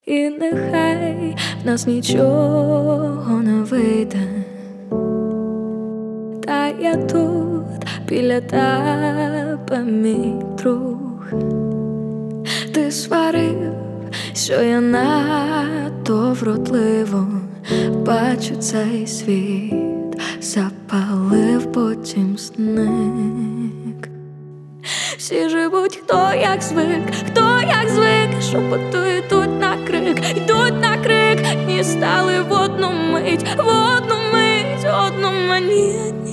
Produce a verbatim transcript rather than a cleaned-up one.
І нехай в нас нічого не вийде, та я тут біля тебе, мій друг. Ти сварив, що я надто вродливо бачу цей світ, запалив, потім зник. Всі живуть хто як звик, хто як звик, шепоту йдуть на крик, йдуть на крик, і стали в одну мить, в одну мить, одну мені.